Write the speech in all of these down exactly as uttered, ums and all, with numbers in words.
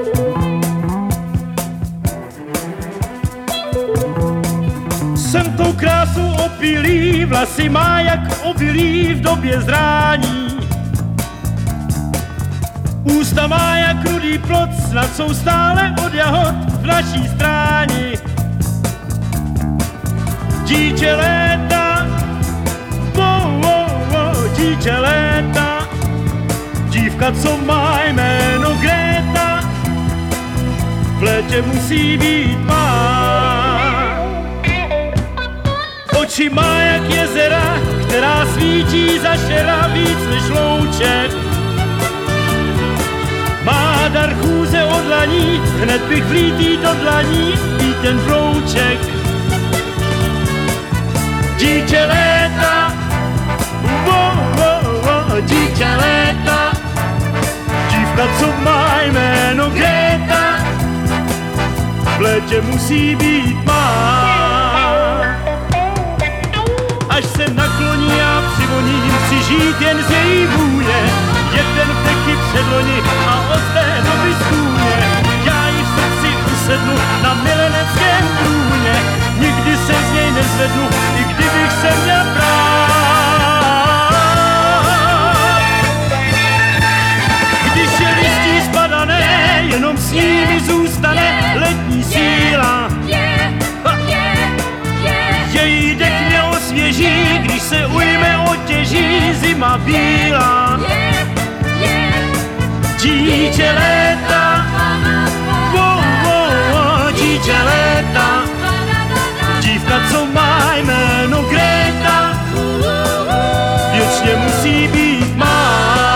Jsem tou krásou opilý, vlasy má jak obilí v době zrání. Ústa má jak rudý plot, snad jsou stále od jahod v naší stráni. Dítě léta, oh, oh, oh, dítě léta, dívka, co má jméno Greta, v létě musí být má. Oči má jak jezera, která svítí za šera víc než louček. Má dar chůze od dlaní, hned bych vlítý do dlaní i ten brouček. Dítě léta, oh, oh, oh, dítě léta, dívka, co má jméno Greta, v létě musí být má. Až se nakloní a přivoním, chci žít jen z její vůně. Jeden vdechy předloni a od té doby stůně. Já ji v srdci usednu na mileneckém trůně. Nikdy se z něj nezvednu, i kdybych se měl brát. Když je listí spadané, jenom s nimi zůstane letní síla. Její dech mě osvěží, když se ujme otěží zima bílá. Dítě léta, oh, oh, oh, dítě léta, dívka, co má jméno Greta, věčně musí být má.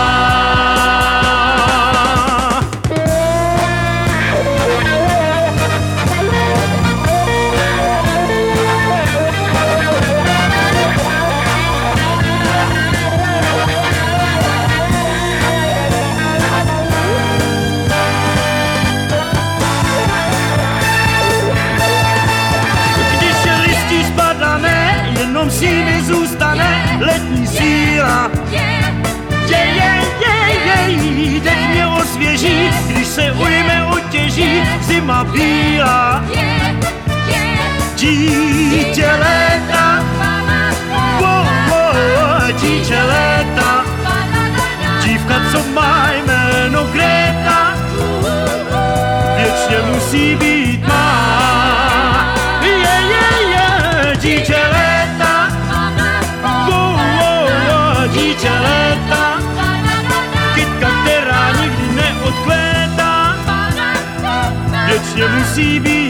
S nimi zůstane letní síla. Je, je, je, je, dech mě osvěží, když se ujme otěží zima bílá. Dítě léta, oh, oh, dítě léta, dívka, co má jméno Greta, věčně musí být má. Je, je, je, dítě léta, dítě léta, kytka, která nikdy neodkvétá, věčně musí být